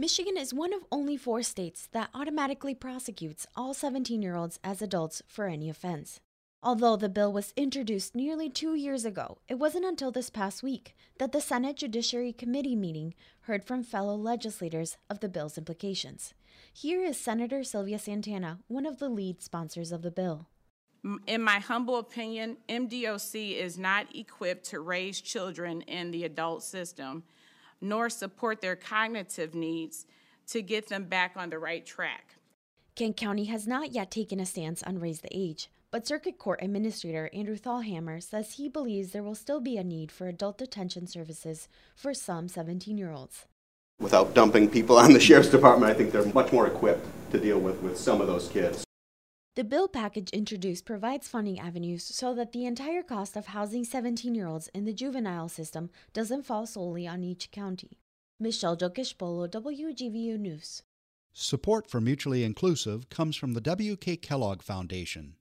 Michigan is one of only 4 states that automatically prosecutes all 17-year-olds as adults for any offense. Although the bill was introduced nearly 2 years ago, it wasn't until this past week that the Senate Judiciary Committee meeting heard from fellow legislators of the bill's implications. Here is Senator Sylvia Santana, one of the lead sponsors of the bill. In my humble opinion, MDOC is not equipped to raise children in the adult system, nor support their cognitive needs to get them back on the right track. Kent County has not yet taken a stance on raise the age, but Circuit Court Administrator Andrew Thalhammer says he believes there will still be a need for adult detention services for some 17-year-olds. Without dumping people on the Sheriff's Department, I think they're much more equipped to deal with some of those kids. The bill package introduced provides funding avenues so that the entire cost of housing 17-year-olds in the juvenile system doesn't fall solely on each county. Michelle Jokish-Polo, WGVU News. Support for Mutually Inclusive comes from the W.K. Kellogg Foundation.